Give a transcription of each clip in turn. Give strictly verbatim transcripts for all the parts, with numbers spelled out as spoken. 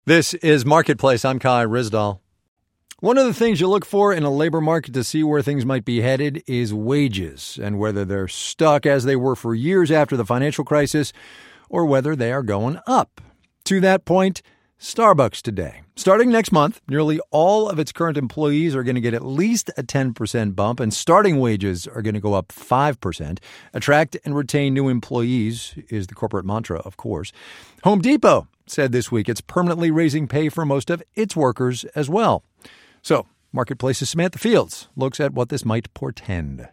This is Marketplace. I'm Kai Ryssdal. One of the things you look for in a labor market to see where things might be headed is wages and whether they're stuck as they were for years after the financial crisis or whether they are going up. To that point, Starbucks today. Starting next month, nearly all of its current employees are going to get at least a ten percent bump, and starting wages are going to go up five percent. Attract and retain new employees is the corporate mantra, of course. Home Depot said this week it's permanently raising pay for most of its workers as well. So, Marketplace's Samantha Fields looks at what this might portend.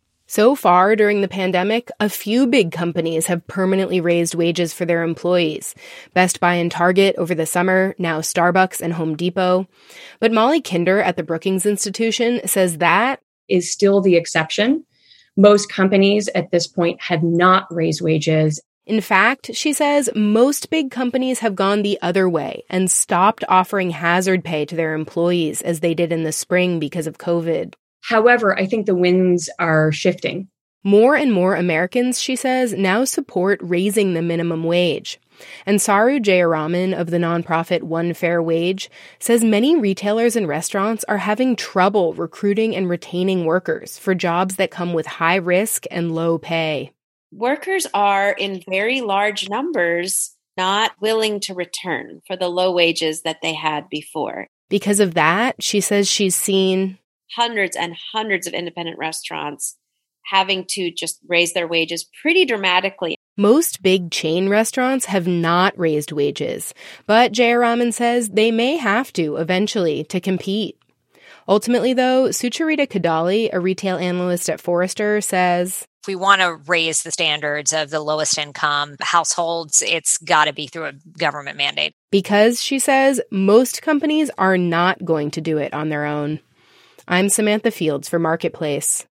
So far during the pandemic, a few big companies have permanently raised wages for their employees. Best Buy and Target over the summer, now Starbucks and Home Depot. But Molly Kinder at the Brookings Institution says that is still the exception. Most companies at this point have not raised wages. In fact, she says most big companies have gone the other way and stopped offering hazard pay to their employees as they did in the spring because of COVID. However, I think the winds are shifting. More and more Americans, she says, now support raising the minimum wage. And Saru Jayaraman of the nonprofit One Fair Wage says many retailers and restaurants are having trouble recruiting and retaining workers for jobs that come with high risk and low pay. Workers are in very large numbers not willing to return for the low wages that they had before. Because of that, she says she's seen hundreds and hundreds of independent restaurants having to just raise their wages pretty dramatically. Most big chain restaurants have not raised wages, but Jayaraman says they may have to eventually to compete. Ultimately, though, Sucharita Kadali, a retail analyst at Forrester, says, if we want to raise the standards of the lowest income households, it's got to be through a government mandate. Because, she says, most companies are not going to do it on their own. I'm Samantha Fields for Marketplace.